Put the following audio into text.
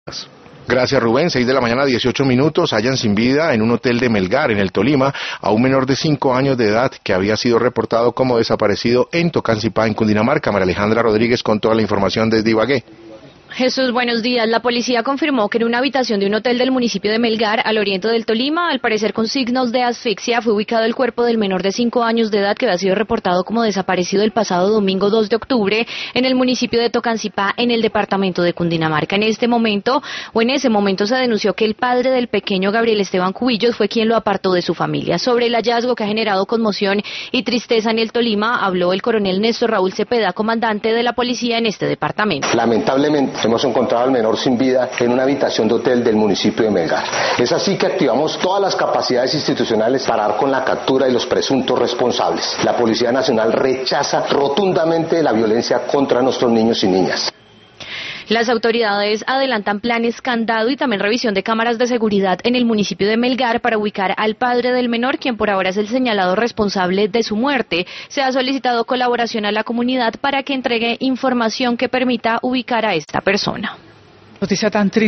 Gracias, Rubén. 6 de la mañana, 18 minutos. Hallan sin vida en un hotel de Melgar, en el Tolima, a un menor de 5 años de edad que había sido reportado como desaparecido en Tocancipá, en Cundinamarca. María Alejandra Rodríguez con toda la información desde Ibagué. Jesús, buenos días. La policía confirmó que en una habitación de un hotel del municipio de Melgar, al oriente del Tolima, al parecer con signos de asfixia, fue ubicado el cuerpo del menor de 5 años de edad que había sido reportado como desaparecido el pasado domingo 2 de octubre en el municipio de Tocancipá, en el departamento de Cundinamarca. En ese momento se denunció que el padre del pequeño Gabriel Esteban Cubillos fue quien lo apartó de su familia. Sobre el hallazgo, que ha generado conmoción y tristeza en el Tolima, habló el coronel Néstor Raúl Cepeda, comandante de la policía en este departamento. Lamentablemente hemos encontrado al menor sin vida en una habitación de hotel del municipio de Melgar. Es así que activamos todas las capacidades institucionales para dar con la captura de los presuntos responsables. La Policía Nacional rechaza rotundamente la violencia contra nuestros niños y niñas. Las autoridades adelantan planes candado y también revisión de cámaras de seguridad en el municipio de Melgar para ubicar al padre del menor, quien por ahora es el señalado responsable de su muerte. Se ha solicitado colaboración a la comunidad para que entregue información que permita ubicar a esta persona. Noticia tan triste.